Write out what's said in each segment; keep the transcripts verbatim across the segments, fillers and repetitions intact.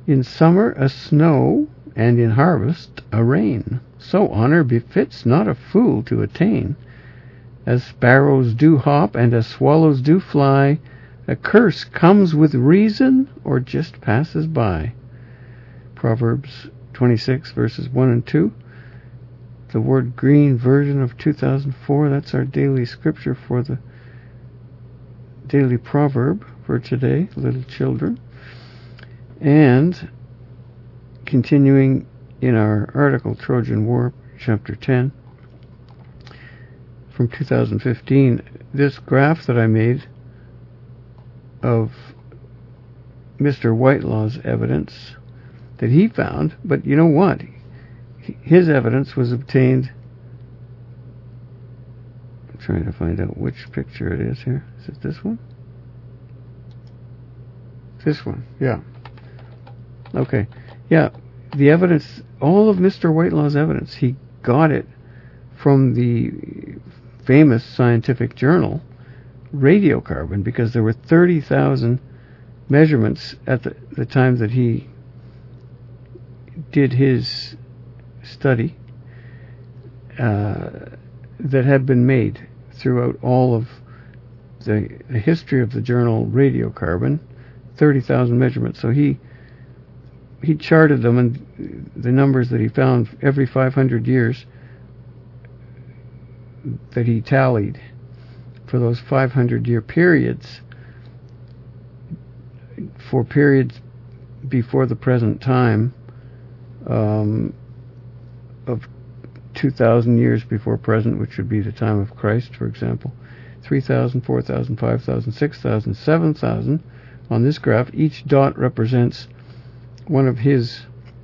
In summer a snow, and in harvest a rain. So honor befits not a fool to attain. As sparrows do hop, and as swallows do fly, a curse comes with reason, or just passes by. Proverbs twenty-six, verses one and two. The Word Green version of two thousand four. That's our daily scripture for the daily proverb for today, little children. And continuing in our article, Trojan War, chapter ten, from two thousand fifteen, this graph that I made of Mister Whitelaw's evidence that he found, but you know what? His evidence was obtained. I'm trying to find out which picture it is here. Is it this one? This one, yeah. Okay, yeah. The evidence, all of Mister Whitelaw's evidence, he got it from the famous scientific journal Radiocarbon, because there were thirty thousand measurements at the, the time that he did his study uh, that had been made throughout all of the, the history of the journal Radiocarbon, thirty thousand measurements. So he he charted them, and the numbers that he found every five hundred years that he tallied for those five hundred year periods, for periods before the present time, um, of two thousand years before present, which would be the time of Christ, for example, three thousand, four thousand, five thousand, six thousand, seven thousand. On this graph, each dot represents one of his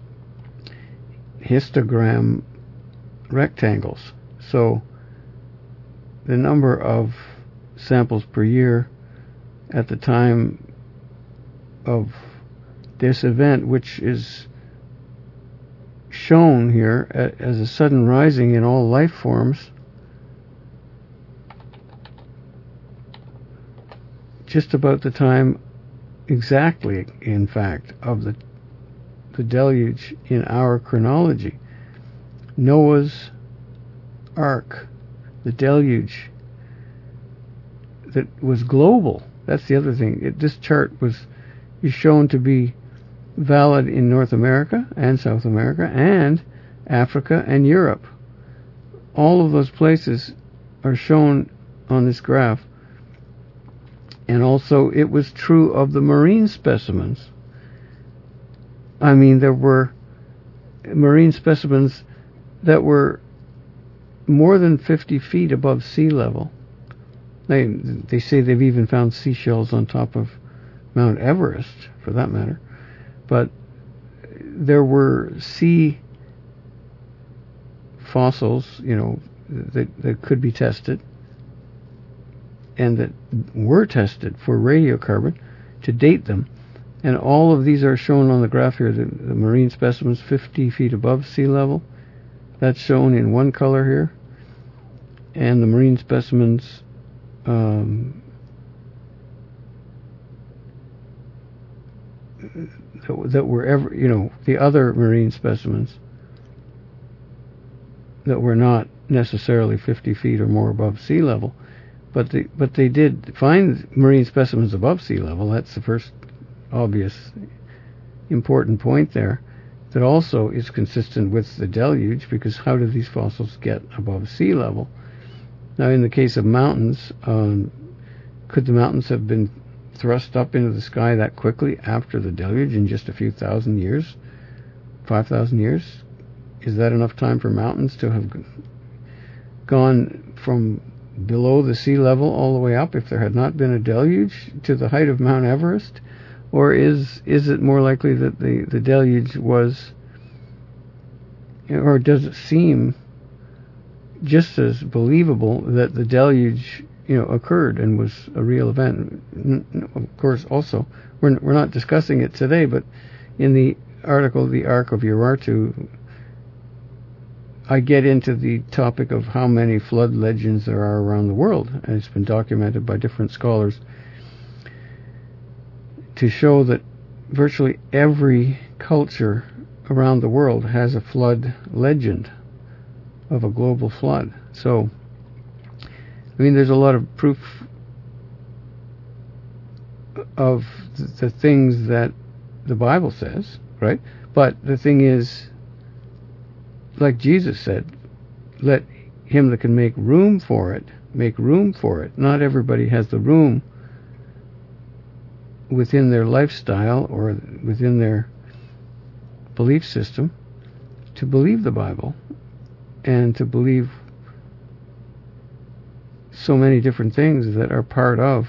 histogram rectangles. So the number of samples per year at the time of this event, which is shown here as a sudden rising in all life forms, just about the time exactly, in fact, of the the deluge in our chronology. Noah's Ark, the deluge that was global. That's the other thing. It, this chart was is shown to be valid in North America and South America and Africa and Europe. All of those places are shown on this graph. And also it was true of the marine specimens. I mean, there were marine specimens that were more than fifty feet above sea level. They they say they've even found seashells on top of Mount Everest, for that matter. But there were sea fossils, you know, that, that could be tested, and that were tested for radiocarbon to date them. And all of these are shown on the graph here. The, the marine specimens fifty feet above sea level, that's shown in one color here. And the marine specimens um, that, that were ever, you know, the other marine specimens that were not necessarily fifty feet or more above sea level, but they, but they did find marine specimens above sea level. That's the first obvious important point there, that also is consistent with the deluge, because how do these fossils get above sea level? Now, in the case of mountains, um, could the mountains have been thrust up into the sky that quickly after the deluge in just a few thousand years, five thousand years? Is that enough time for mountains to have gone from below the sea level all the way up, if there had not been a deluge, to the height of Mount Everest? Or is is it more likely that the, the deluge was, or does it seem just as believable that the deluge, you know, occurred and was a real event? Of course, also, we're, we're not discussing it today, but in the article, The Ark of Urartu, I get into the topic of how many flood legends there are around the world, and it's been documented by different scholars to show that virtually every culture around the world has a flood legend of a global flood. So, I mean, there's a lot of proof of the things that the Bible says, right? But the thing is, like Jesus said, let him that can make room for it, make room for it. Not everybody has the room within their lifestyle or within their belief system to believe the Bible and to believe so many different things that are part of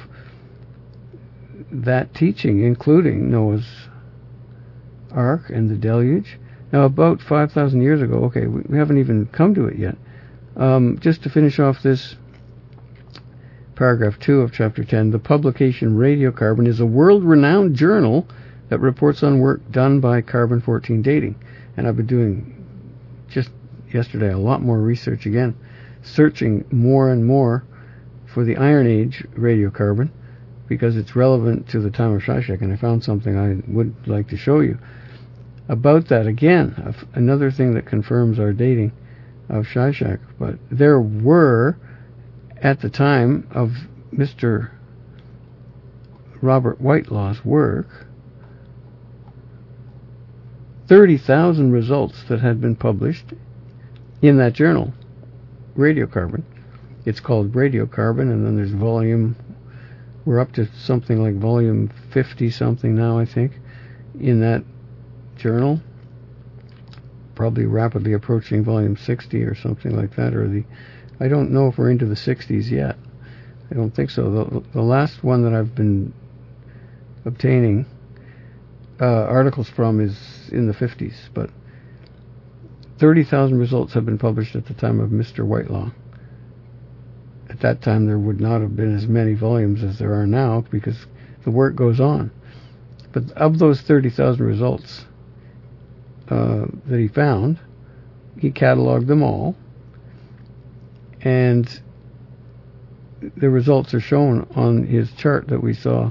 that teaching, including Noah's Ark and the deluge. Now, about five thousand years ago, okay, we, we haven't even come to it yet. Um, just to finish off this paragraph two of chapter ten, the publication Radiocarbon is a world-renowned journal that reports on work done by carbon fourteen dating. And I've been doing, just yesterday, a lot more research again, searching more and more for the Iron Age radiocarbon, because it's relevant to the time of Shishak, and I found something I would like to show you. About that, again, another thing that confirms our dating of Shishak, but there were, at the time of Mister Robert Whitelaw's work, thirty thousand results that had been published in that journal, Radiocarbon. It's called Radiocarbon, and then there's volume, we're up to something like volume fifty-something now, I think, in that journal. Probably rapidly approaching volume sixty or something like that, or the, I don't know if we're into the sixties yet. I don't think so. The, the last one that I've been obtaining uh, articles from is in the fifties, but thirty thousand results have been published at the time of Mister Whitelaw. At that time, there would not have been as many volumes as there are now, because the work goes on. But of those thirty thousand results uh, that he found, he cataloged them all, and the results are shown on his chart that we saw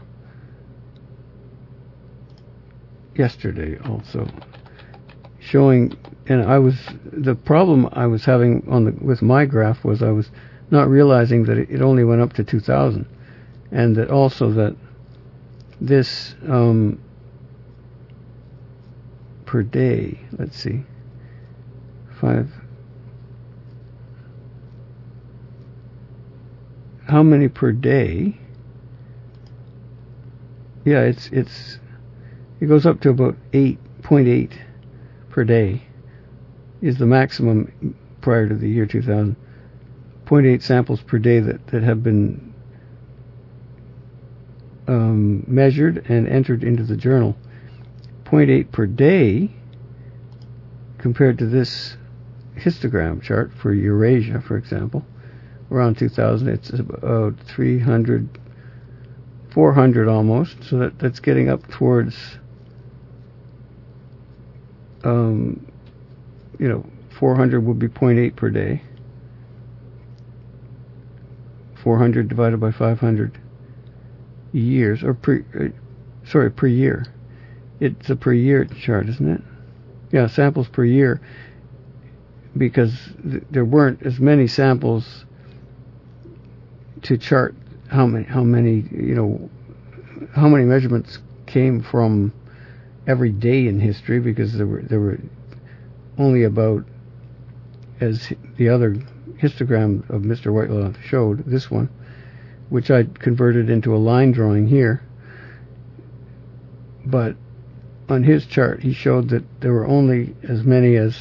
yesterday also, showing. And I was, the problem I was having on the with my graph was I was not realizing that it only went up to two thousand, and that also that this um, per day, let's see, five, how many per day? Yeah, it's it's it goes up to about eight point eight per day is the maximum prior to the year two thousand. zero point eight samples per day that, that have been um, measured and entered into the journal. zero point eight per day compared to this histogram chart for Eurasia, for example, around two thousand, it's about three hundred, four hundred almost, so that, that's getting up towards, um, you know, four hundred would be zero point eight per day. four hundred divided by five hundred years, or per, uh, sorry, per year. It's a per year chart, isn't it? Yeah, samples per year, because th- there weren't as many samples to chart how many, how many, you know, how many measurements came from every day in history, because there were there were only about, as the other histogram of Mister Whitelaw showed, this one, which I converted into a line drawing here. But on his chart, he showed that there were only as many as,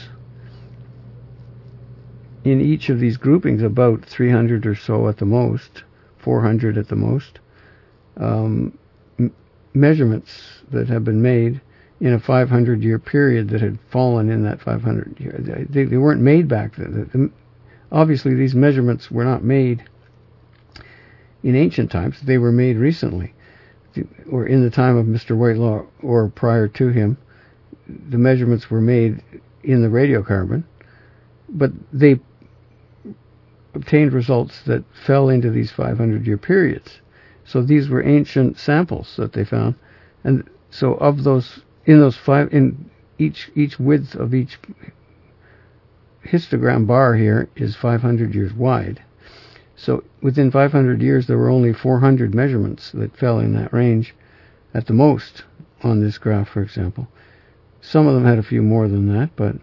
in each of these groupings, about three hundred or so at the most, four hundred at the most, um, m- measurements that have been made in a five hundred year period that had fallen in that five hundred year. They, they weren't made back then. The, the, obviously, these measurements were not made in ancient times. They were made recently, or in the time of Mister Whitelaw, or prior to him. The measurements were made in the radiocarbon, but they obtained results that fell into these five hundred year periods. So these were ancient samples that they found, and so of those, in those five, in each each width of each histogram bar here is five hundred years wide. So within five hundred years, there were only four hundred measurements that fell in that range at the most on this graph, for example. Some of them had a few more than that, but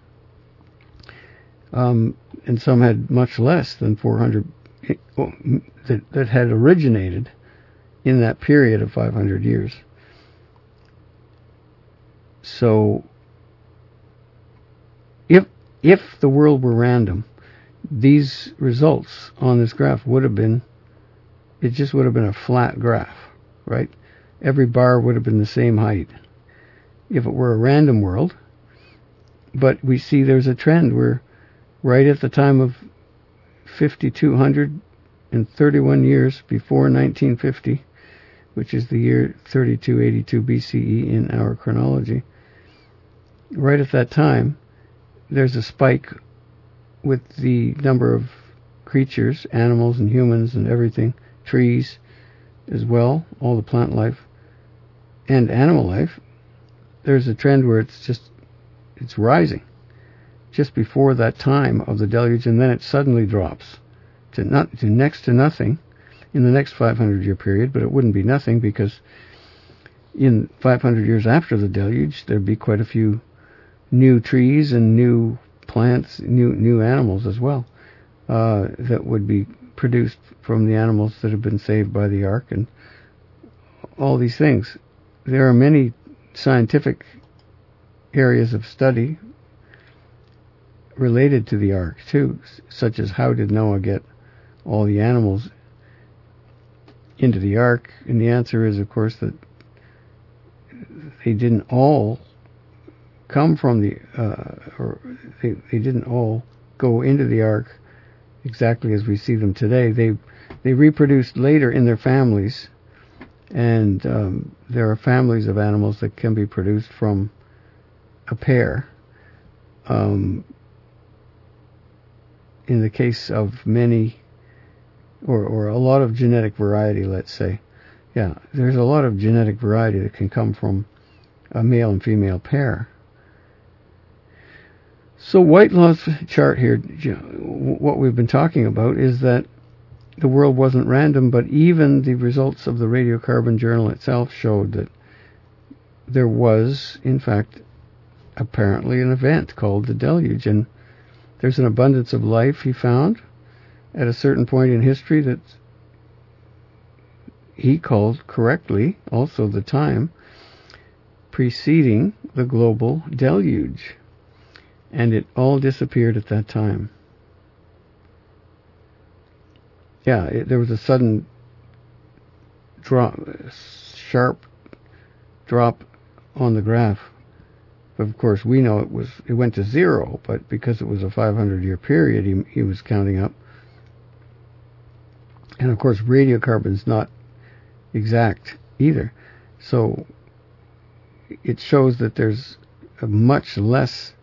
um, and some had much less than four hundred that, that had originated in that period of five hundred years. So if if the world were random, these results on this graph would have been, it just would have been a flat graph, right? Every bar would have been the same height if it were a random world. But we see there's a trend where right at the time of five thousand two hundred thirty-one years before nineteen fifty, which is the year thirty-two eighty-two B C E in our chronology, right at that time, there's a spike with the number of creatures, animals and humans and everything, trees as well, all the plant life and animal life. There's a trend where it's just, it's rising just before that time of the deluge, and then it suddenly drops to not to next to nothing in the next five hundred year period. But it wouldn't be nothing, because in five hundred years after the deluge, there'd be quite a few new trees and new plants, new new animals as well, uh, that would be produced from the animals that have been saved by the ark, and all these things. There are many scientific areas of study related to the ark too, such as how did Noah get all the animals into the ark? And the answer is, of course, that they didn't all come from the, uh, or they, they didn't all go into the ark exactly as we see them today. They they reproduced later in their families, and um, there are families of animals that can be produced from a pair. Um, in the case of many, or, or a lot of genetic variety, let's say, yeah, there's a lot of genetic variety that can come from a male and female pair. So Whitelaw's chart here, what we've been talking about is that the world wasn't random, but even the results of the radiocarbon journal itself showed that there was, in fact, apparently an event called the deluge, and there's an abundance of life, he found, at a certain point in history that he called correctly also the time preceding the global deluge. And it all disappeared at that time. Yeah, it, there was a sudden drop, sharp drop on the graph. But of course, we know it was it went to zero, but because it was a five hundred year period, he, he was counting up. And of course, radiocarbon's not exact either. So it shows that there's a much less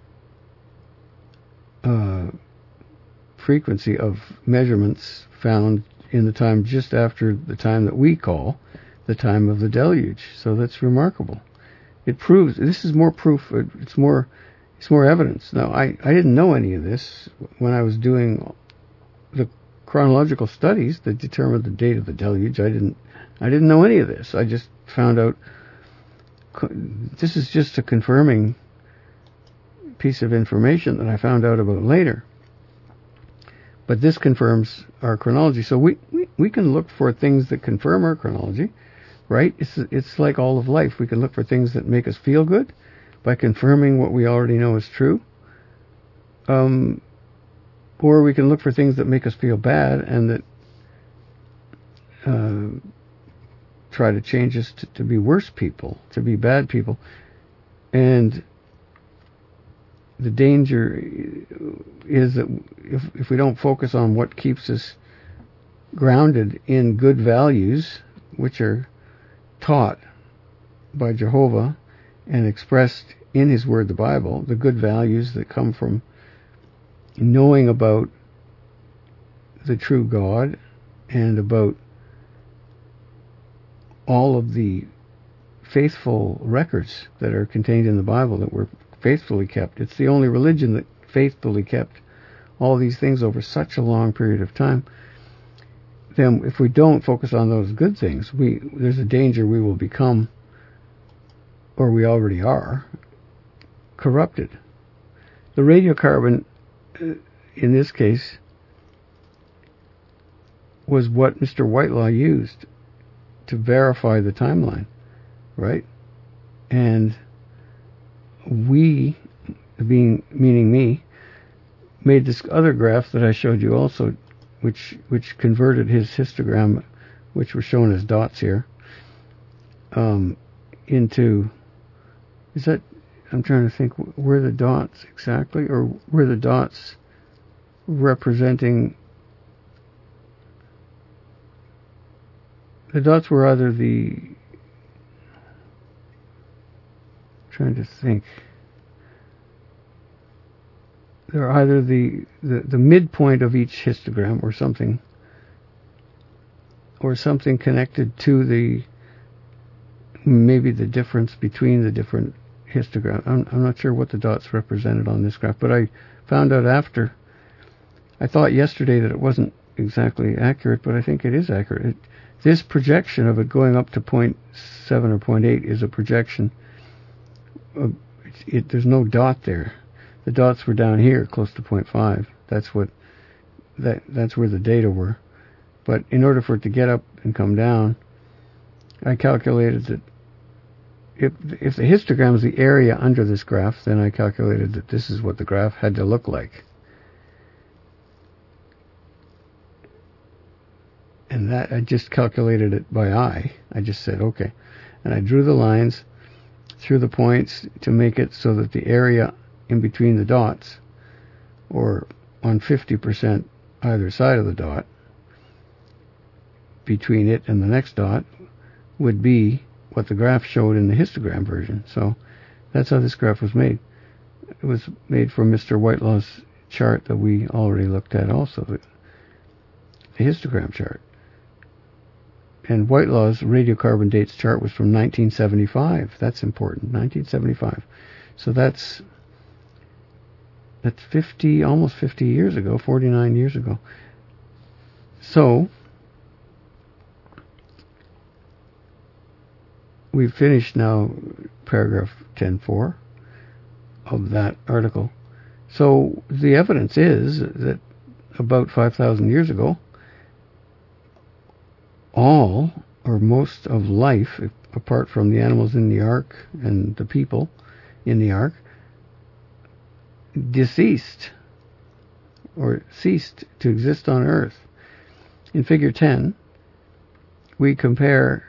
Uh, frequency of measurements found in the time just after the time that we call the time of the deluge. So that's remarkable. It proves, this is more proof, it's more it's more evidence. Now, I, I didn't know any of this when I was doing the chronological studies that determined the date of the deluge. I didn't I didn't know any of this. I just found out, this is just a confirming piece of information that I found out about later. But this confirms our chronology. So we, we, we can look for things that confirm our chronology, right? It's it's like all of life. We can look for things that make us feel good by confirming what we already know is true. Um, or we can look for things that make us feel bad and that uh, try to change us to, to be worse people, to be bad people. And the danger is that if, if we don't focus on what keeps us grounded in good values, which are taught by Jehovah and expressed in His Word, the Bible, the good values that come from knowing about the true God and about all of the faithful records that are contained in the Bible that were faithfully kept. It's the only religion that faithfully kept all these things over such a long period of time. Then if we don't focus on those good things, we there's a danger we will become, or we already are, corrupted. The radiocarbon, uh, in this case, was what Mister Whitelaw used to verify the timeline, right? And we, being meaning me, made this other graph that I showed you also, which which converted his histogram, which was shown as dots here, um, into, is that, I'm trying to think, were the dots exactly, or were the dots representing, the dots were either the, trying to think, they're either the, the, the midpoint of each histogram or something, or something connected to the, maybe the difference between the different histograms. I'm, I'm not sure what the dots represented on this graph, but I found out after. I thought yesterday that it wasn't exactly accurate, but I think it is accurate. It, this projection of it going up to point seven or point eight is a projection. Of, it, it, there's no dot there. The dots were down here, close to point five. That's what that that's where the data were. But in order for it to get up and come down, I calculated that if if the histogram is the area under this graph, then I calculated that this is what the graph had to look like. And that I just calculated it by eye. I just said, okay. And I drew the lines through the points to make it so that the area in between the dots, or on fifty percent either side of the dot, between it and the next dot, would be what the graph showed in the histogram version. So that's how this graph was made. It was made from Mister Whitelaw's chart that we already looked at also, the, the histogram chart. And Whitelaw's radiocarbon dates chart was from nineteen seventy-five. That's important, nineteen seventy-five. So that's That's fifty, almost fifty years ago, forty-nine years ago. So, we've finished now paragraph ten point four of that article. So, the evidence is that about five thousand years ago, all or most of life, apart from the animals in the ark and the people in the ark, deceased or ceased to exist on Earth. In figure ten, we compare,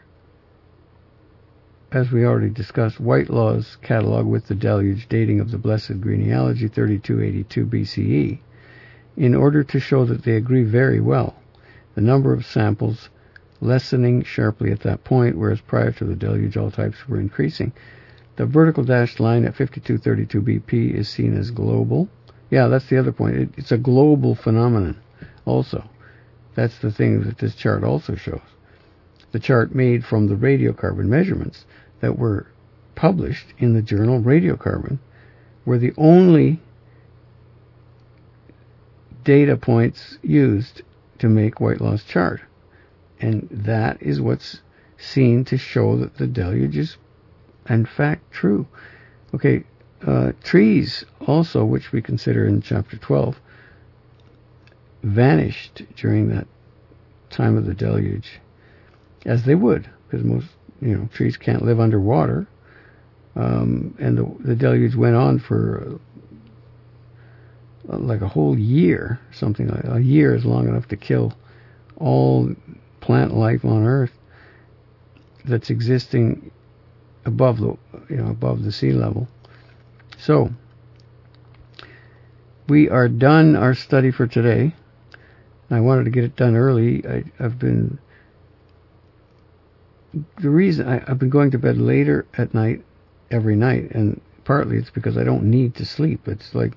as we already discussed, Whitelaw's catalog with the deluge dating of the blessed genealogy thirty-two eighty-two B C E in order to show that they agree very well, the number of samples lessening sharply at that point, whereas prior to the deluge all types were increasing. The vertical dashed line at fifty-two thirty-two B P is seen as global. Yeah, that's the other point. It, it's a global phenomenon also. That's the thing that this chart also shows. The chart made from the radiocarbon measurements that were published in the journal Radiocarbon were the only data points used to make Whitelaw's chart. And that is what's seen to show that the deluge is in fact true. Okay, uh, trees also, which we consider in chapter twelve, vanished during that time of the deluge, as they would, because most, you know, trees can't live underwater. Um, and the, the deluge went on for uh, like a whole year, something like a year is long enough to kill all plant life on Earth that's existing above the, you know, above the sea level. So, we are done our study for today. I wanted to get it done early. I, I've been, the reason, I, I've been going to bed later at night, every night, and partly it's because I don't need to sleep. It's like,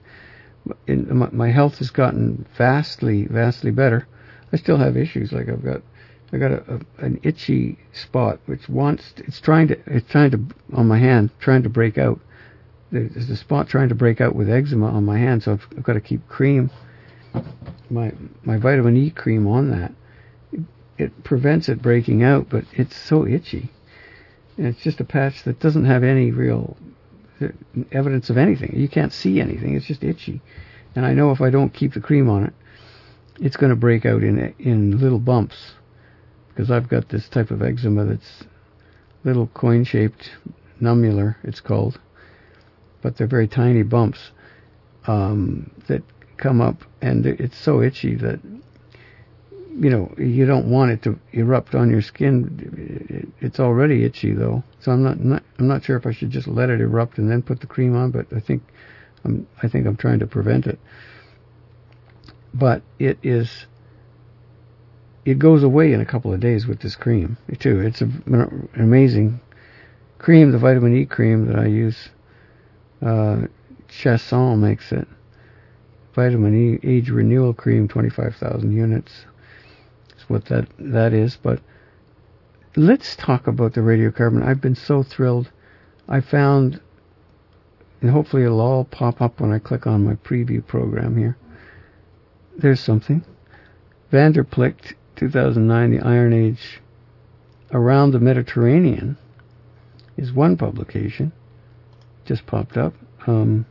in, my, my health has gotten vastly, vastly better. I still have issues, like I've got I got a, a an itchy spot which wants to, it's trying to it's trying to on my hand trying to break out. There's a spot trying to break out with eczema on my hand, so I've, I've got to keep cream, my my vitamin E cream on that. It, it prevents it breaking out, but it's so itchy, and it's just a patch that doesn't have any real evidence of anything. You can't see anything. It's just itchy, and I know if I don't keep the cream on it, it's going to break out in in little bumps, because I've got this type of eczema that's little coin-shaped nummular, it's called, but they're very tiny bumps um, that come up, and it's so itchy that, you know, you don't want it to erupt on your skin. It's already itchy, though, so I'm not, not I'm not sure if I should just let it erupt and then put the cream on, but I think I'm I think I'm trying to prevent it. But it is. It goes away in a couple of days with this cream too. It's a, an amazing cream, the vitamin E cream that I use. Uh, Chasson makes it. Vitamin E Age Renewal Cream, twenty-five thousand units. That's what that that is. But let's talk about the radiocarbon. I've been so thrilled. I found, and hopefully it'll all pop up when I click on my preview program here. There's something. Van der Plicht, two thousand nine, the Iron Age Around the Mediterranean is one publication. Just popped up. Um,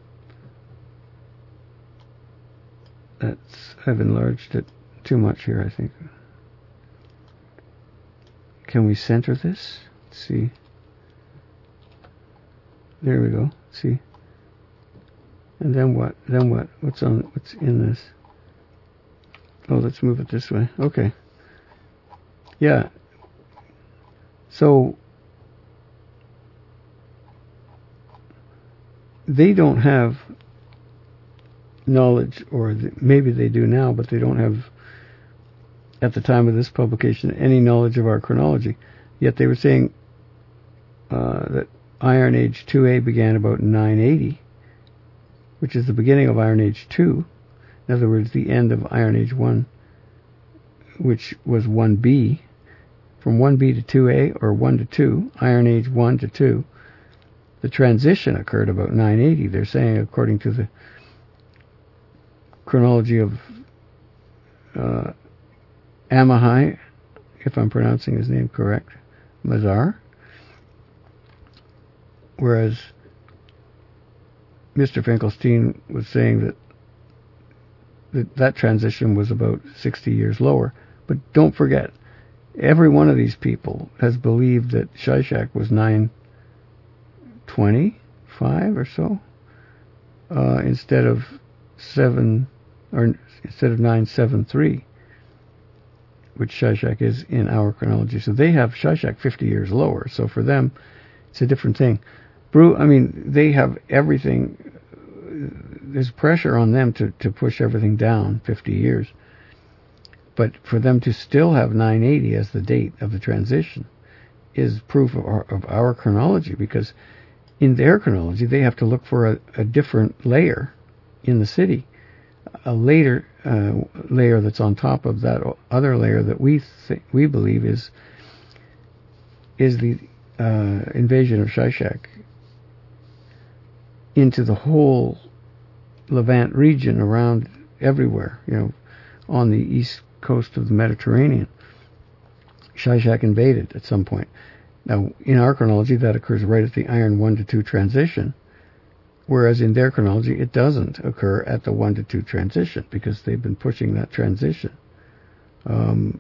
that's I've enlarged it too much here, I think. Can we center this? Let's see. There we go. See. And then what? Then what? What's on? What's in this? Oh, let's move it this way. Okay. Yeah. So they don't have knowledge, or th- maybe they do now, but they don't have, at the time of this publication, any knowledge of our chronology. Yet they were saying uh, that Iron Age two A began about nine eighty, which is the beginning of Iron Age two. In other words, the end of Iron Age one, which was one B. From one B to two A, or one to two, Iron Age one to two, the transition occurred about nine eighty. They're saying, according to the chronology of uh, Amahai, if I'm pronouncing his name correct, Mazar, whereas Mister Finkelstein was saying that that, that transition was about sixty years lower. But don't forget, every one of these people has believed that Shishak was nine twenty-five or so, uh, instead of seven, or instead of nine seventy-three, which Shishak is in our chronology. So they have Shishak fifty years lower. So for them, it's a different thing. Brew, I mean, they have everything. There's pressure on them to, to push everything down fifty years. But for them to still have nine eighty as the date of the transition is proof of our, of our chronology, because in their chronology they have to look for a, a different layer in the city, a later uh, layer that's on top of that other layer that we th- we believe is is the uh, invasion of Shishak into the whole Levant region, around everywhere, you know, on the east coast of the Mediterranean. Shishak invaded at some point. Now, in our chronology, that occurs right at the Iron one to two transition, whereas in their chronology, it doesn't occur at the one to two transition, because they've been pushing that transition. Um,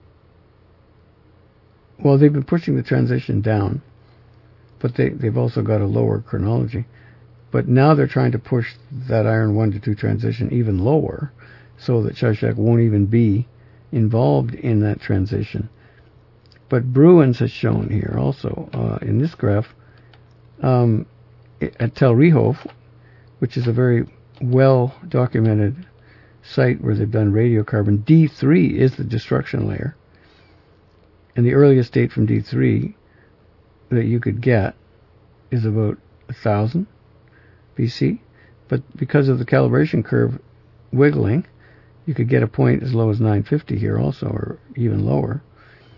well, they've been pushing the transition down, but they, they've also got a lower chronology. But now they're trying to push that Iron one to two transition even lower, so that Shishak won't even be involved in that transition. But Bruins has shown here also, uh, in this graph, um, at Tel Rehov, which is a very well-documented site where they've done radiocarbon, D three is the destruction layer. And the earliest date from D three that you could get is about one thousand B C. But because of the calibration curve wiggling, you could get a point as low as nine fifty here also, or even lower.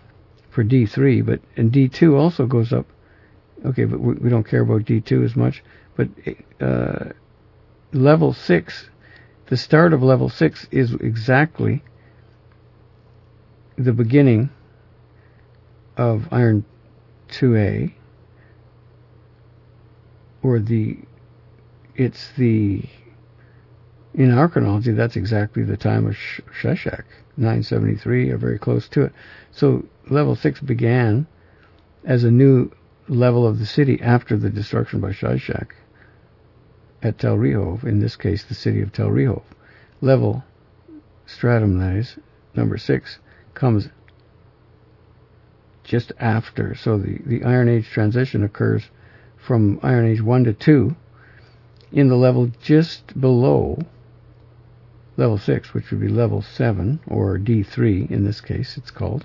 for D three, but and D two also goes up. Okay, but we, we don't care about D two as much. But uh, level six, the start of level six is exactly the beginning of iron two A, or the, it's the, in our chronology, that's exactly the time of Sheshach, nine seventy-three, or very close to it. So level six began as a new level of the city after the destruction by Sheshach at Tel Rehov, in this case the city of Tel Rehov. Level, stratum that is, number six, comes just after. So the, the Iron Age transition occurs from Iron Age one to two in the level just below level six, which would be level seven, or D three in this case it's called.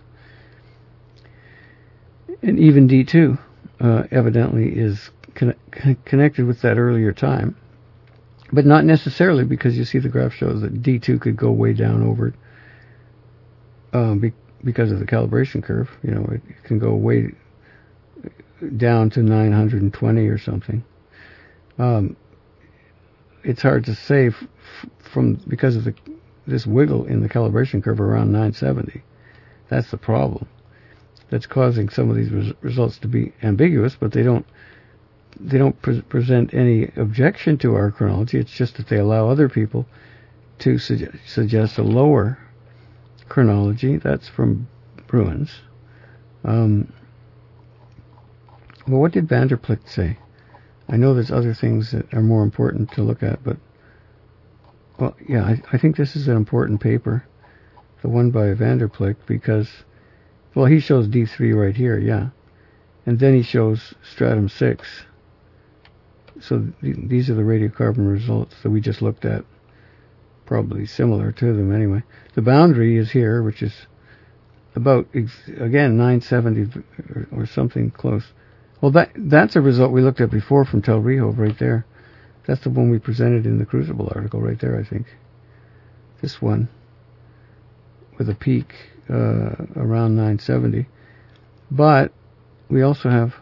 And even D two uh, evidently is con- connected with that earlier time, but not necessarily, because you see the graph shows that D two could go way down over it um, be- because of the calibration curve. You know, it, it can go way down to nine hundred twenty or something. Um, it's hard to say f- from because of the this wiggle in the calibration curve around nine seventy. That's the problem that's causing some of these res- results to be ambiguous, but they don't they don't pre- present any objection to our chronology. It's just that they allow other people to su- suggest a lower chronology. That's from Bruins. Um, well, what did Van der Plicht say? I know there's other things that are more important to look at, but well, yeah, I, I think this is an important paper, the one by Van der Plicht, because, well, he shows D three right here, yeah, and then he shows stratum six. So th- these are the radiocarbon results that we just looked at, probably similar to them anyway. The boundary is here, which is about, again, nine seventy or, or something close. Well, that that's a result we looked at before from Tel Rehov right there. That's the one we presented in the Crucible article right there, I think. This one, with a peak uh, around nine seventy. But we also have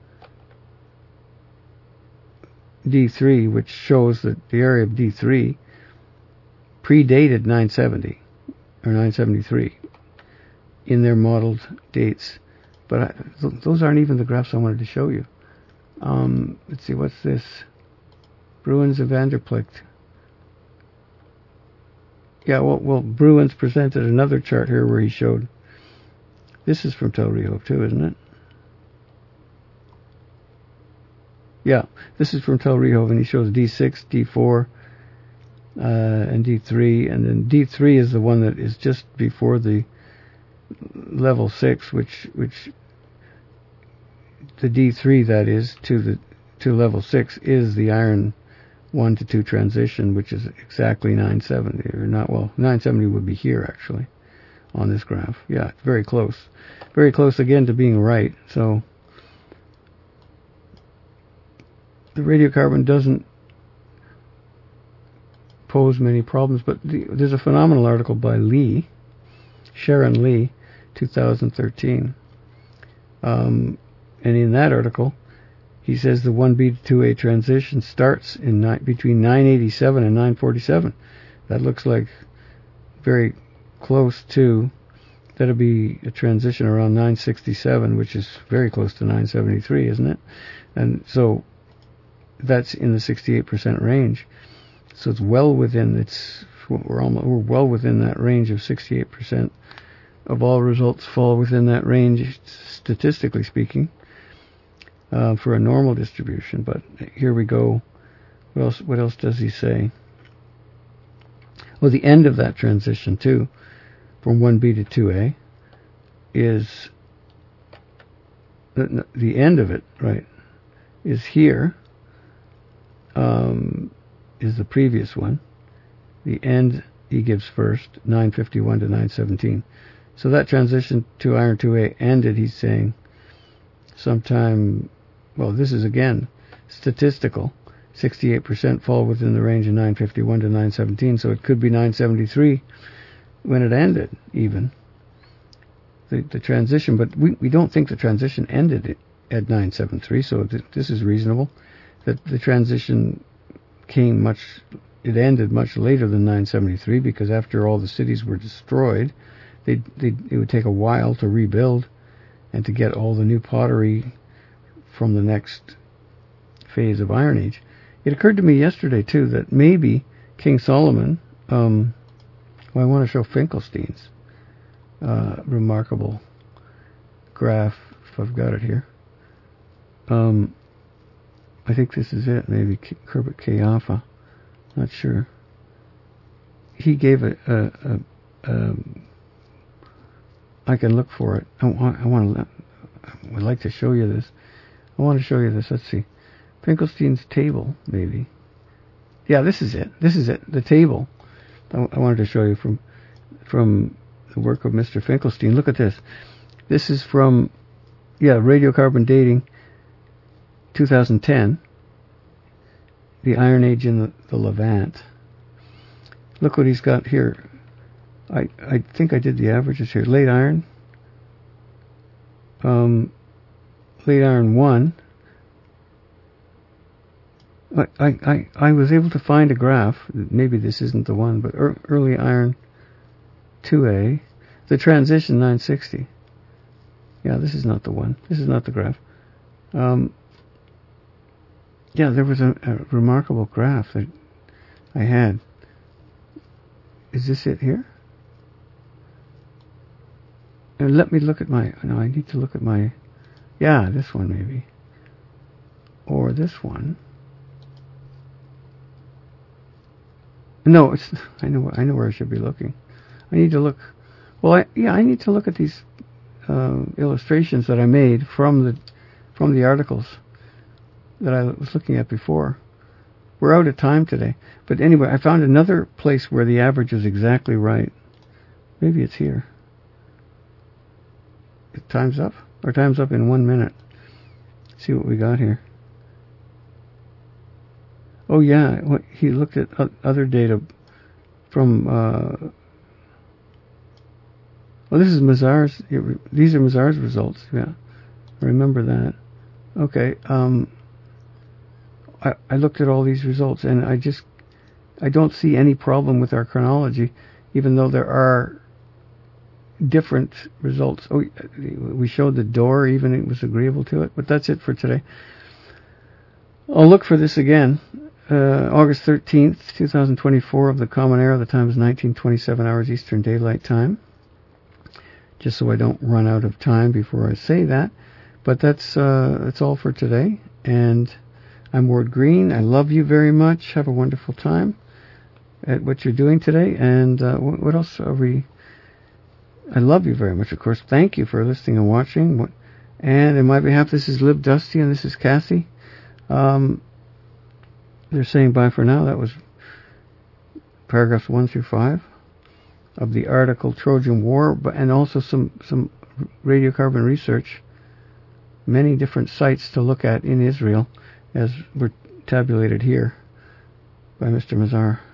D three, which shows that the area of D three predated nine seventy, or nine seventy-three, in their modeled dates. But I, th- those aren't even the graphs I wanted to show you. Um, let's see, what's this? Bruins and Van der Plicht. Yeah, well, well, Bruins presented another chart here where he showed, this is from Tel Rehov too, isn't it? Yeah, this is from Tel Rehov, and he shows D six, D four, uh, and D three, and then D three is the one that is just before the level six, which which the D three, that is, to the to level six is the iron one to two transition, which is exactly nine seventy, or not, well, nine seventy would be here actually on this graph. Yeah, very close. Very close again to being right. So the radiocarbon doesn't pose many problems, but the, there's a phenomenal article by Lee, Sharon Lee, two thousand thirteen. Um, and in that article, he says the one B to two A transition starts in ni- between nine eighty-seven and nine forty-seven. That looks like very close to, that'll be a transition around nine sixty-seven, which is very close to nine seventy-three, isn't it? And so that's in the sixty-eight percent range. So it's well within, it's, we're almost, we're well within that range of sixty-eight percent of all results fall within that range, statistically speaking, uh, for a normal distribution. But here we go. What else, what else does he say? Well, the end of that transition, too, from one B to two A, is, the, the end of it, right, is here, um, is the previous one. The end he gives first, nine fifty-one to nine seventeen. So that transition to iron two A ended, he's saying, sometime, well, this is again statistical. sixty-eight percent fall within the range of nine fifty-one to nine seventeen, so it could be nine seventy-three when it ended, even. the, the transition, but we, we don't think the transition ended at nine seventy-three, so th- this is reasonable. That the transition came much, it ended much later than nine seventy-three, because after all the cities were destroyed, they they it would take a while to rebuild and to get all the new pottery from the next phase of Iron Age. It occurred to me yesterday too that maybe King Solomon, um, well, I want to show Finkelstein's uh, remarkable graph, if I've got it here. Um, I think this is it, maybe Kerbet K Alpha, not sure. He gave a, a, a, a I can look for it. I want, I want to, I would like to show you this. I want to show you this. Let's see. Finkelstein's table, maybe. Yeah, this is it. This is it. The table. I, I wanted to show you from from the work of Mister Finkelstein. Look at this. This is from, yeah, radiocarbon dating, two thousand ten. The Iron Age in the, the Levant. Look what he's got here. I I think I did the averages here. Late iron. Um, late iron one. I, I, I was able to find a graph, maybe this isn't the one, but er, early iron two A, the transition nine sixty. Yeah, this is not the one. This is not the graph. Um, yeah, there was a, a remarkable graph that I had. Is this it here? And let me look at my, no, I need to look at my, yeah, this one maybe. Or this one. No, it's. I know. I know where I should be looking. I need to look. Well, I, yeah, I need to look at these uh, illustrations that I made from the from the articles that I was looking at before. We're out of time today, but anyway, I found another place where the average is exactly right. Maybe it's here. Time's up. Our time's up in one minute. Let's see what we got here. Oh yeah, he looked at other data from. Uh, well, this is Mazar's. These are Mazar's results. Yeah, I remember that. Okay. Um, I I looked at all these results, and I just I don't see any problem with our chronology, even though there are different results. Oh, we showed the door, even it was agreeable to it. But that's it for today. I'll look for this again. Uh, August thirteenth, twenty twenty-four of the Common Era. The time is nineteen twenty-seven hours Eastern Daylight Time. Just so I don't run out of time before I say that. But that's uh, that's all for today. And I'm Ward Green. I love you very much. Have a wonderful time at what you're doing today. And uh, what else are we... I love you very much, of course. Thank you for listening and watching. And in my behalf, this is Lib Dusty and this is Cassie. Um... They're saying bye for now. That was paragraphs one through five of the article Trojan War, but and also some, some radiocarbon research, many different sites to look at in Israel, as were tabulated here by Mister Mazar.